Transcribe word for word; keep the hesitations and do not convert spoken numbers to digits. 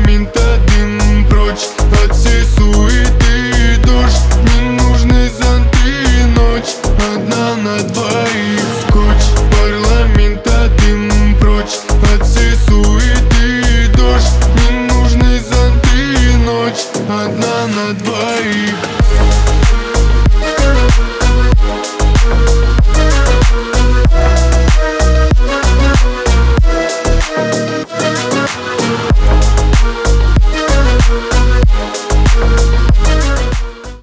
минтовым прочь от всей суеты душ. Не нужны зонты, ночь одна на двоих.